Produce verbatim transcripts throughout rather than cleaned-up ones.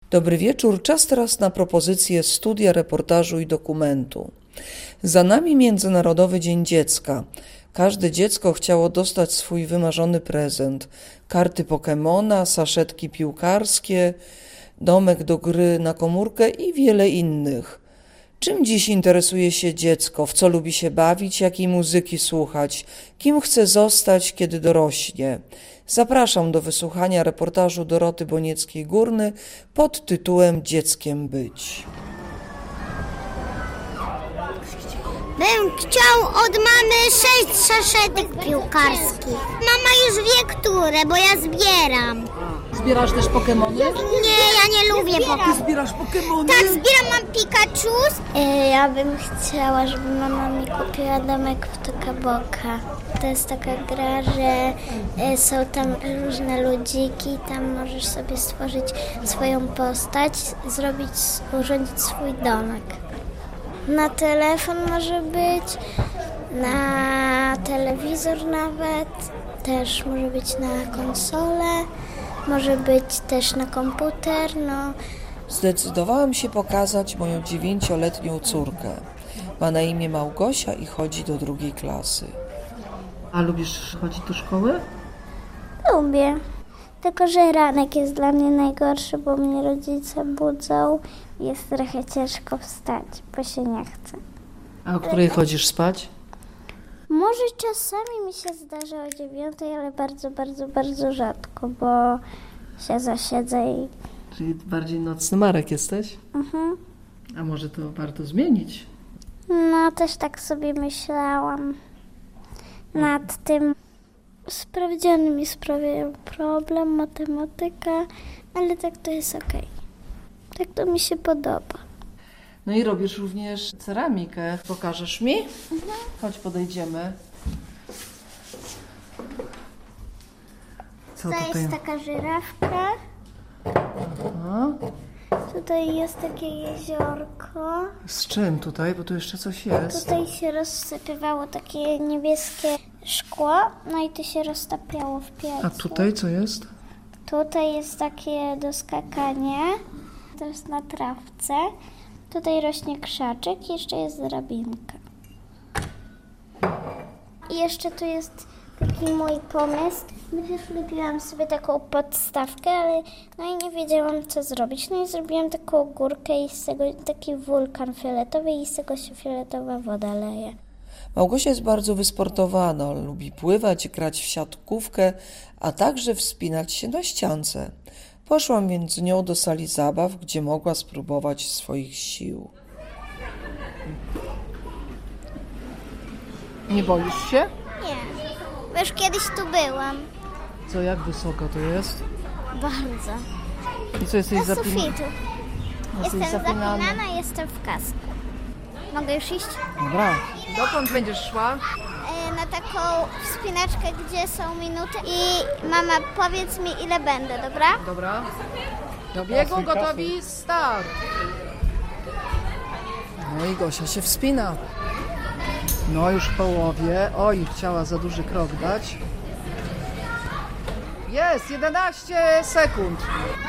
Dobry wieczór, czas teraz na propozycję studia, reportażu i dokumentu. Za nami Międzynarodowy Dzień Dziecka. Każde dziecko chciało dostać swój wymarzony prezent. Karty Pokemona, saszetki piłkarskie, domek do gry na komórkę i wiele innych. Czym dziś interesuje się dziecko? W co lubi się bawić? Jakiej muzyki słuchać? Kim chce zostać, kiedy dorośnie? Zapraszam do wysłuchania reportażu Doroty Bonieckiej-Górny pod tytułem Dzieckiem być. Bym chciał od mamy sześć saszetek piłkarskich. Mama już wie, które, bo ja zbieram. Zbierasz też Pokemony? Nie, ja nie lubię Pokemon. Ty zbierasz Pokemony? Tak, zbieram, mam Pikachu. Ja bym chciała, żeby mama mi kupiła domek w Tokaboka. To jest taka gra, że są tam różne ludziki, tam możesz sobie stworzyć swoją postać, zrobić, urządzić swój domek. Na telefon może być, na telewizor nawet, też może być na konsolę, może być też na komputer, no. Zdecydowałam się pokazać moją dziewięcioletnią córkę. Ma na imię Małgosia i chodzi do drugiej klasy. A lubisz chodzić do szkoły? Lubię, tylko że ranek jest dla mnie najgorszy, bo mnie rodzice budzą. Jest trochę ciężko wstać, bo się nie chce. A o której chodzisz spać? Może czasami mi się zdarza o dziewiątej, ale bardzo, bardzo, bardzo rzadko, bo się zasiedzę i... Czyli bardziej nocny Marek jesteś? Mhm. A może to warto zmienić? No, też tak sobie myślałam nad tym. Sprawdziany mi sprawiają problem, matematyka, ale tak to jest okej. Tak to mi się podoba. No i robisz również ceramikę. Pokażesz mi? Mhm. Chodź, podejdziemy. Co To tutaj? jest taka żyrawka. Aha. Tutaj jest takie jeziorko. Z czym tutaj? Bo tu jeszcze coś jest. Tutaj się rozsypywało takie niebieskie szkło, no i to się roztapiało w piecu. A tutaj co jest? Tutaj jest takie do skakania. To jest na trawce. Tutaj rośnie krzaczek i jeszcze jest drabinka. I jeszcze tu jest taki mój pomysł. Wymyśliłam sobie taką podstawkę, ale no i nie wiedziałam, co zrobić. No i zrobiłam taką górkę i z tego taki wulkan fioletowy i z tego się fioletowa woda leje. Małgosia jest bardzo wysportowana, lubi pływać, grać w siatkówkę, a także wspinać się na ściance. Poszłam więc z nią do sali zabaw, gdzie mogła spróbować swoich sił. Nie boisz się? Nie, bo już kiedyś tu byłam. Co, jak wysoko to jest? Bardzo. I co, jesteś Do zapinana? sufitu. Jestem zapinana, jestem w kasku. Mogę już iść? Dobra. Dokąd będziesz szła? E, na taką wspinaczkę, gdzie są minuty i mama, powiedz mi, ile będę, dobra? Dobra. Do biegu, gotowi, start! No i Gosia się wspina. No już w połowie. Oj, chciała za duży krok dać. Jest, jedenaście sekund.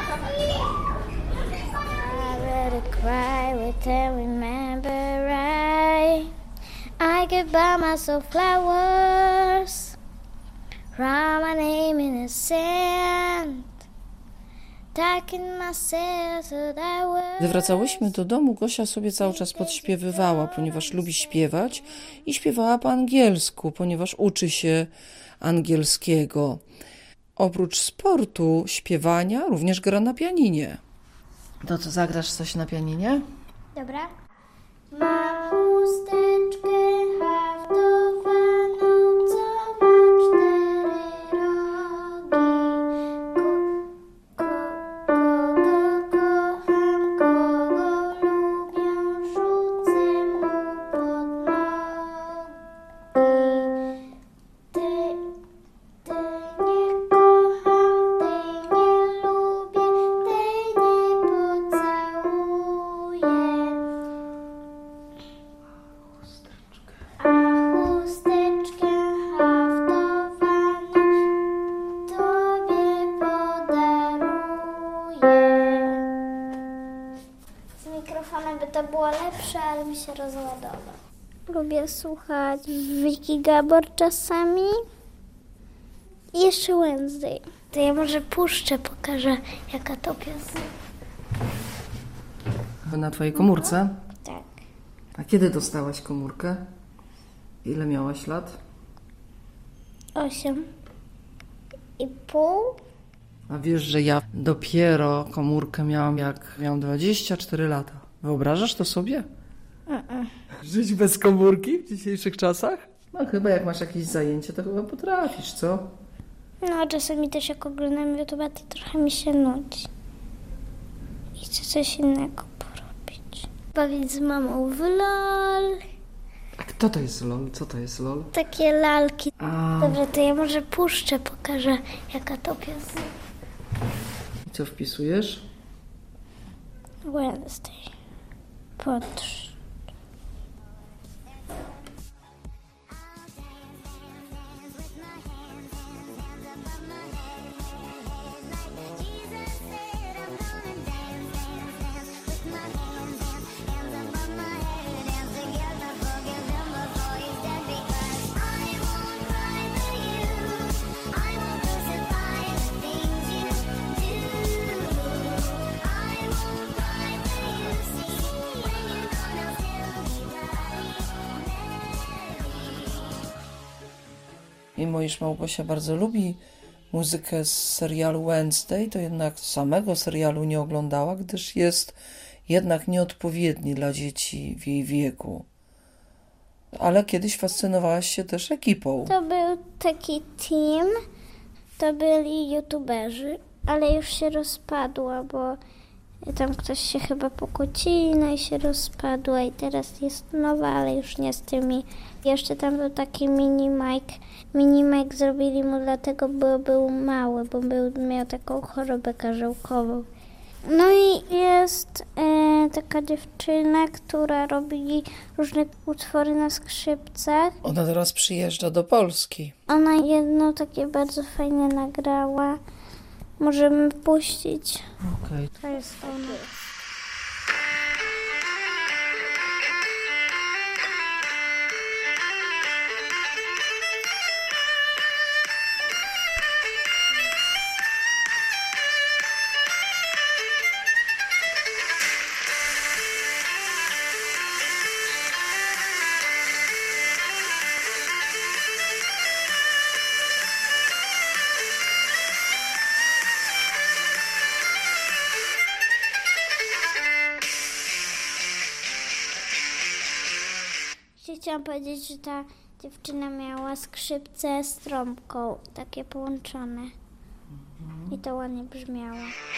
I better cry with a remember I I could buy myself flowers, write my name in the sand, talking myself to that word. Gdy wracałyśmy do domu, Gosia sobie cały czas podśpiewywała, ponieważ lubi śpiewać i śpiewała po angielsku, ponieważ uczy się angielskiego. Oprócz sportu, śpiewania, również gra na pianinie. To co, zagrasz coś na pianinie? Dobra. Mam chusteczkę haftowaną, co ma cztery rogi. Ko, ko, kogo kocham, kogo lubię, rzucę mu pod nogi. Ty, ty nie kocham, tej nie lubię, tej nie pocałuję. telefonem by to było lepsze, ale mi się rozładował. Lubię słuchać Wiki Gabor czasami i jeszcze Wednesday. To ja może puszczę, pokażę jaka to piosenka. Na twojej komórce? Tak. A kiedy dostałaś komórkę? Ile miałaś lat? Osiem i pół. A wiesz, że ja dopiero komórkę miałam, jak miałam dwadzieścia cztery lata. Wyobrażasz to sobie? Uh-uh. Żyć bez komórki w dzisiejszych czasach? No chyba jak masz jakieś zajęcie, to chyba potrafisz, co? No, czasami też jak oglądam YouTube, to trochę mi się nudzi. I chcę coś innego porobić. Bawić z mamą w LOL. A kto to jest LOL? Co to jest LOL? Takie lalki. A... Dobrze, to ja może puszczę, pokażę jaka to piosenka. I co wpisujesz? Wednesday. Patrz. Mimo iż Małgosia bardzo lubi muzykę z serialu Wednesday, to jednak samego serialu nie oglądała, gdyż jest jednak nieodpowiedni dla dzieci w jej wieku. Ale kiedyś fascynowałaś się też ekipą. To był taki team, to byli youtuberzy, ale już się rozpadła, bo tam ktoś się chyba pokłócili, no i się rozpadła i teraz jest nowa, ale już nie z tymi. Jeszcze tam był taki mini Mike. Mini Mike zrobili mu dlatego, bo był mały, bo był, miał taką chorobę karzełkową. No i jest e, taka dziewczyna, która robi różne utwory na skrzypcach. Ona teraz przyjeżdża do Polski. Ona jedno takie bardzo fajne nagrała. Możemy puścić. Okej. To jest ona. Chciałam powiedzieć, że ta dziewczyna miała skrzypce z trąbką, takie połączone. I to ładnie brzmiało.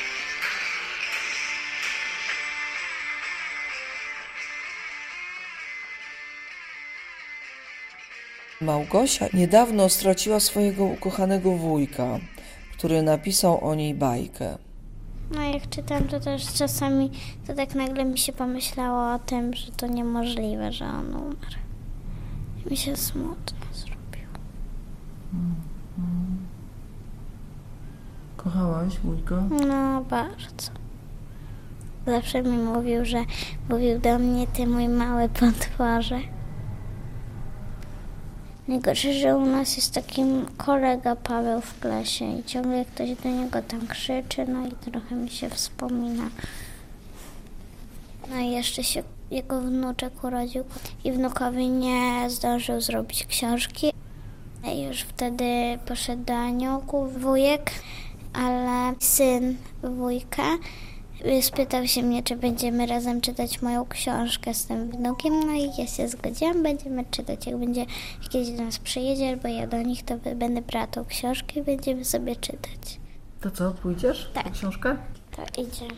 Małgosia niedawno straciła swojego ukochanego wujka, który napisał o niej bajkę. No jak czytam, to też czasami to tak nagle mi się pomyślało o tym, że to niemożliwe, że on umarł. I mi się smutno zrobiło. Kochałaś wujka? No bardzo. Zawsze mi mówił, że mówił do mnie, ty mój mały potworze. Najgorsze, że u nas jest taki kolega Paweł w klasie i ciągle ktoś do niego tam krzyczy, no i trochę mi się wspomina. No i jeszcze się jego wnuczek urodził i wnukowi nie zdążył zrobić książki. I już wtedy poszedł do aniołków wujek, ale syn wujka spytał się mnie, czy będziemy razem czytać moją książkę z tym wnukiem, no i ja się zgodziłam, będziemy czytać. Jak będzie kiedyś do nas przyjedzie, albo ja do nich, to będę brała tą książkę i będziemy sobie czytać. To co, pójdziesz Tak. po książkę? To idziemy.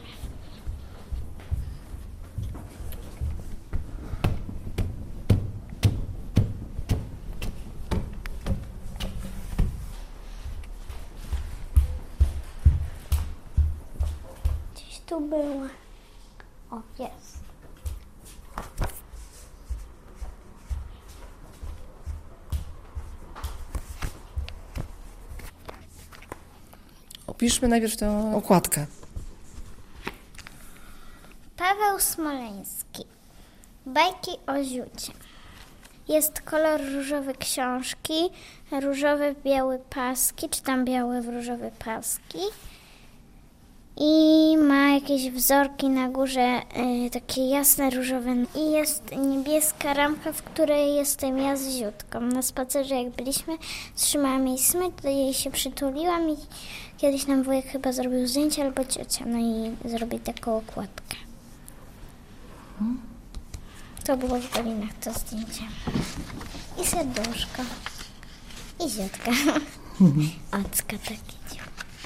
Gdzieś tu była. O, jest. Opiszmy najpierw tę okładkę. Paweł Smoleński. Bajki o Ziucie. Jest kolor różowy książki, różowe białe paski, czy tam białe w różowe paski. I ma jakieś wzorki na górze, y, takie jasne, różowe. I jest niebieska ramka, w której jestem ja z Ziutką. Na spacerze jak byliśmy, trzymałam jej smycz, do jej się przytuliłam i kiedyś nam wujek chyba zrobił zdjęcie albo ciocia, no i zrobił taką okładkę. To było w Galinach to zdjęcie. I serduszko. I Ziutka. Ocka takie.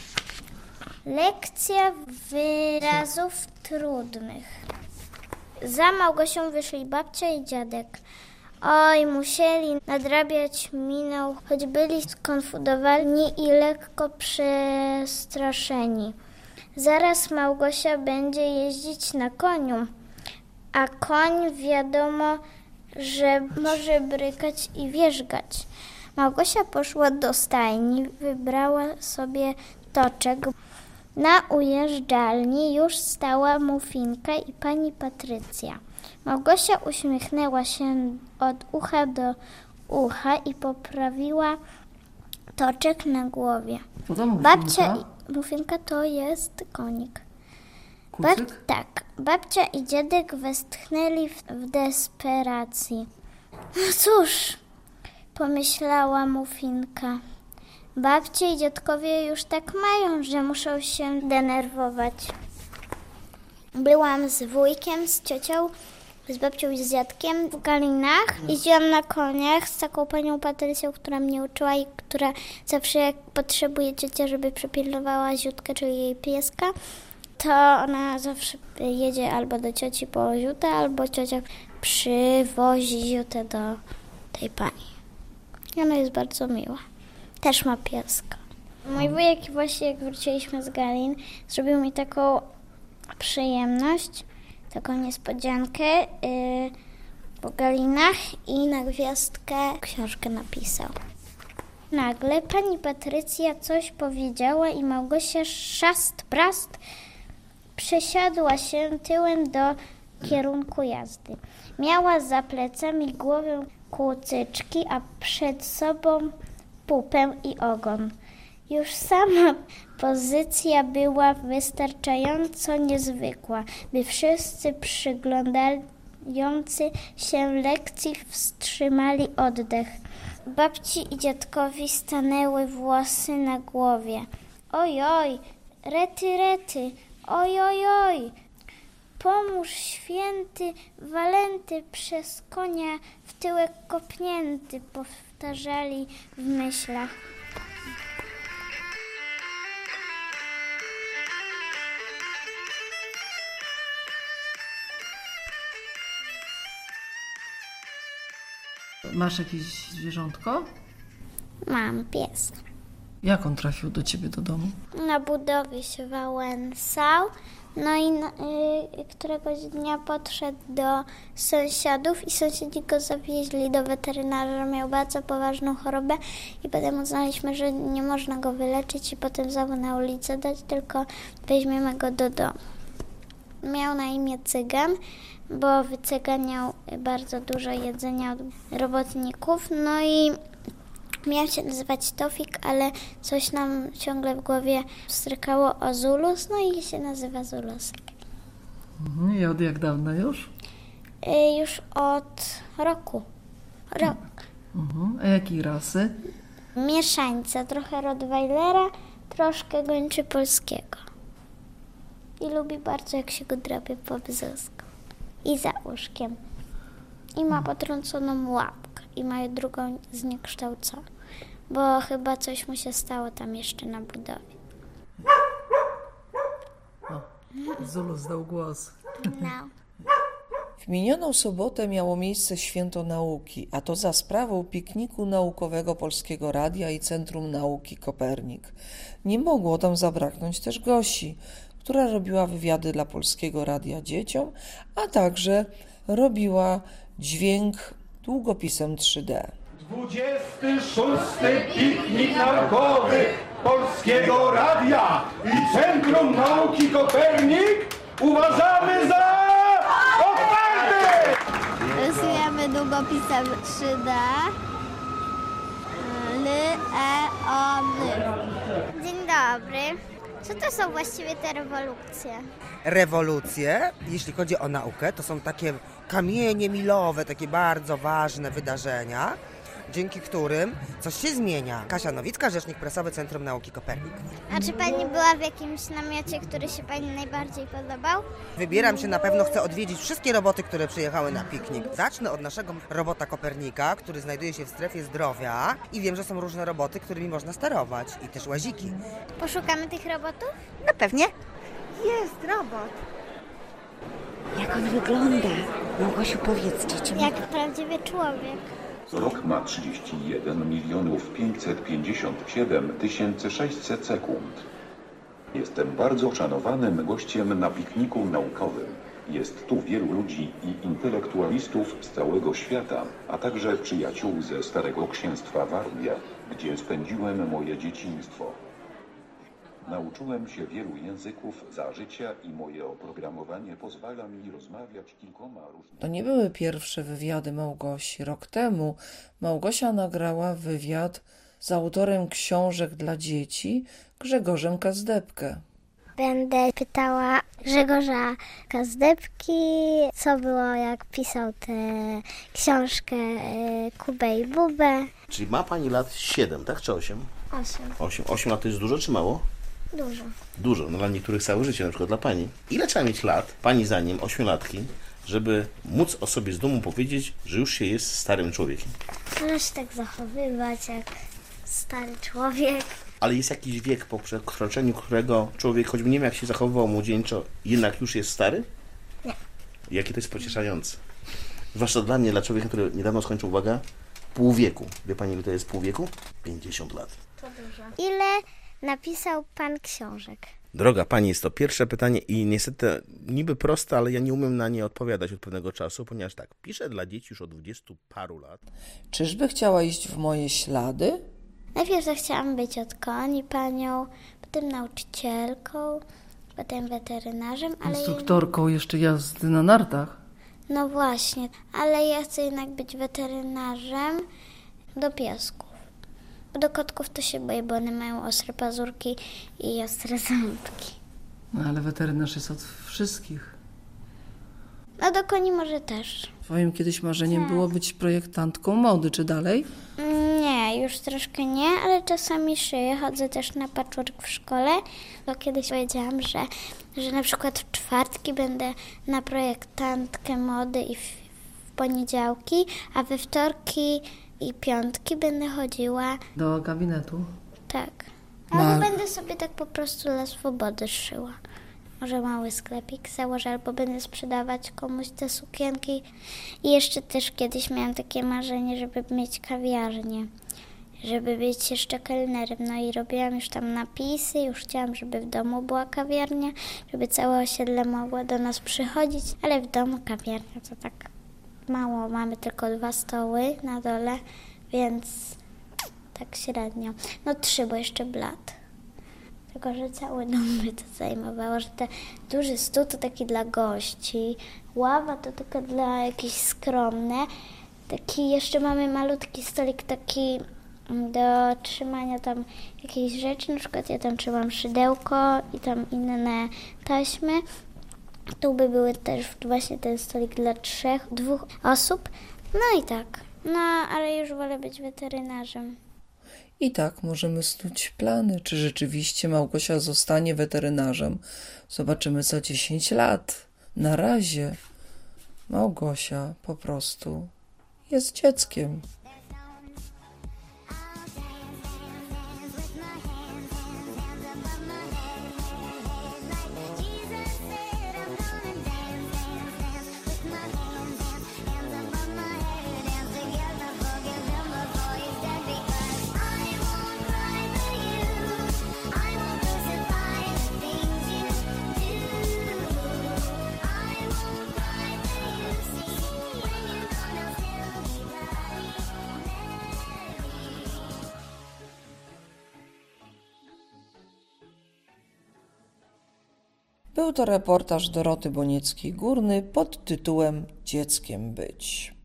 Lekcja wyrazów trudnych. Za Małgosią wyszli babcia i dziadek. Oj, musieli nadrabiać minę, choć byli skonfudowani i lekko przestraszeni. Zaraz Małgosia będzie jeździć na koniu, a koń wiadomo, że może brykać i wierzgać. Małgosia poszła do stajni, wybrała sobie toczek. Na ujeżdżalni już stała Mufinka i pani Patrycja. Małgosia uśmiechnęła się od ucha do ucha i poprawiła toczek na głowie. Co to Mufinka? Babcia i Mufinka to jest konik. Kucyk? Bab, tak. Babcia i dziadek westchnęli w, w desperacji. No cóż, pomyślała Mufinka. Babcie i dziadkowie już tak mają, że muszą się denerwować. Byłam z wujkiem, z ciocią, z babcią i z dziadkiem w Galinach. Jeździłam na koniach z taką panią Patrycją, która mnie uczyła i która zawsze jak potrzebuje ciocia, żeby przepilnowała Ziutkę, czyli jej pieska, to ona zawsze jedzie albo do cioci po Ziutę, albo ciocia przywozi Ziutę do tej pani. I ona jest bardzo miła. Też ma pieska. Mój wujek właśnie jak wróciliśmy z Galin, zrobił mi taką przyjemność, taką niespodziankę yy, po Galinach i na gwiazdkę książkę napisał. Nagle pani Patrycja coś powiedziała i Małgosia szast, prast przesiadła się tyłem do kierunku jazdy. Miała za plecami głowę kucyczki, a przed sobą pupę i ogon. Już sama pozycja była wystarczająco niezwykła, by wszyscy przyglądający się lekcji wstrzymali oddech. Babci i dziadkowi stanęły włosy na głowie. Oj, oj, rety, rety, oj, oj, oj. Pomóż święty Walenty przez konia w tyłek kopnięty, powtarzali w myślach. Masz jakieś zwierzątko? Mam pies. Jak on trafił do ciebie do domu? Na budowie się wałęsał, no i y, któregoś dnia podszedł do sąsiadów i sąsiedzi go zawieźli do weterynarza. Miał bardzo poważną chorobę i potem uznaliśmy, że nie można go wyleczyć i potem znowu na ulicę dać, tylko weźmiemy go do domu. Miał na imię Cygan, bo wycyganiał bardzo dużo jedzenia od robotników, no i miał się nazywać Tofik, ale coś nam ciągle w głowie strykało o Zulus, no i się nazywa Zulusek. Mhm. I od jak dawna już? Y, już od roku. Rok. Mhm. A jakiej rasy? Mieszańca, trochę Rottweilera, troszkę gończy polskiego. I lubi bardzo, jak się go drapie po bzusku. I za uszkiem. I ma potrąconą łapkę. I ma drugą zniekształconą. Bo chyba coś mu się stało tam jeszcze na budowie. O, Zulus dał głos. No. W minioną sobotę miało miejsce Święto Nauki, a to za sprawą pikniku naukowego Polskiego Radia i Centrum Nauki Kopernik. Nie mogło tam zabraknąć też Gosi, która robiła wywiady dla Polskiego Radia dzieciom, a także robiła dźwięk długopisem trzy D. dwudziesty szósty piknik naukowy Polskiego Radia i Centrum Nauki Kopernik uważamy za długopisem trzy D. L, E, O, N. Dzień dobry. Co to są właściwie te rewolucje? Rewolucje, jeśli chodzi o naukę, to są takie kamienie milowe, takie bardzo ważne wydarzenia, dzięki którym coś się zmienia. Kasia Nowicka, rzecznik prasowy Centrum Nauki Kopernik. A czy pani była w jakimś namiocie, który się pani najbardziej podobał? Wybieram się, na pewno chcę odwiedzić wszystkie roboty, które przyjechały na piknik. Zacznę od naszego robota Kopernika, który znajduje się w strefie zdrowia i wiem, że są różne roboty, którymi można sterować i też łaziki. Poszukamy tych robotów? No pewnie. Jest robot. Jak on wygląda? Małgosiu, powiedz dzieciom. Jak prawdziwy człowiek. Rok ma trzydzieści jeden milionów pięćset pięćdziesiąt siedem tysięcy sześćset sekund. Jestem bardzo szanowanym gościem na pikniku naukowym. Jest tu wielu ludzi i intelektualistów z całego świata, a także przyjaciół ze Starego Księstwa Warmia, gdzie spędziłem moje dzieciństwo. Nauczyłem się wielu języków za życia i moje oprogramowanie pozwala mi rozmawiać kilkoma różnymi... To nie były pierwsze wywiady Małgosi. Rok temu Małgosia nagrała wywiad z autorem książek dla dzieci Grzegorzem Kazdebkę. Będę pytała Grzegorza Kazdebki, co było jak pisał tę książkę Kubę i Bubę. Czyli ma pani lat siedem, tak? Czy osiem? Osiem. osiem. osiem lat to jest dużo czy mało? Dużo. Dużo, no dla niektórych całe życie, na przykład dla pani. Ile trzeba mieć lat, pani zdaniem, ośmiolatki, żeby móc o sobie z domu powiedzieć, że już się jest starym człowiekiem? Można się tak zachowywać jak stary człowiek. Ale jest jakiś wiek, po przekroczeniu którego człowiek, choćby nie wiem jak się zachowywał młodzieńczo, jednak już jest stary? Nie. Jakie to jest pocieszające. Zwłaszcza dla mnie, dla człowieka, który niedawno skończył, uwaga, pół wieku. Wie pani, ile to jest pół wieku? pięćdziesiąt lat. To dużo. Ile napisał pan książek? Droga pani, jest to pierwsze pytanie i niestety niby proste, ale ja nie umiem na nie odpowiadać od pewnego czasu, ponieważ tak, piszę dla dzieci już od dwudziestu paru lat. Czyżby chciała iść w moje ślady? Najpierw chciałam być od koni panią, potem nauczycielką, potem weterynarzem, ale... Instruktorką jeszcze jazdy na nartach? No właśnie, ale ja chcę jednak być weterynarzem do piesków. Bo do kotków to się boję, bo one mają ostre pazurki i ostre ząbki. No ale weterynarz jest od wszystkich. No do koni może też. Twoim kiedyś marzeniem Tak. było być projektantką mody, czy dalej? Nie, już troszkę nie, ale czasami szyję. Chodzę też na patchwork w szkole, bo kiedyś powiedziałam, że, że na przykład w czwartki będę na projektantkę mody i w, w poniedziałki, a we wtorki i piątki będę chodziła, Do gabinetu. tak. No. Albo będę sobie tak po prostu dla swobody szyła. Może mały sklepik założę, albo będę sprzedawać komuś te sukienki. I jeszcze też kiedyś miałam takie marzenie, żeby mieć kawiarnię, żeby być jeszcze kelnerem. No i robiłam już tam napisy, już chciałam, żeby w domu była kawiarnia, żeby całe osiedle mogło do nas przychodzić, ale w domu kawiarnia to tak mało, mamy tylko dwa stoły na dole, więc tak średnio. No trzy, bo jeszcze blat. Tylko że cały dom by to zajmowało, że ten duży stół to taki dla gości, ława to tylko dla jakichś skromne. Taki jeszcze mamy malutki stolik taki do trzymania tam jakiejś rzeczy, na przykład ja tam trzymam szydełko i tam inne taśmy. Tu by były też właśnie ten stolik dla trzech, dwóch osób. No i tak. No, ale już wolę być weterynarzem. I tak możemy snuć plany, czy rzeczywiście Małgosia zostanie weterynarzem. Zobaczymy za dziesięć lat. Na razie Małgosia po prostu jest dzieckiem. Był to reportaż Doroty Bonieckiej-Górny pod tytułem Dzieckiem być.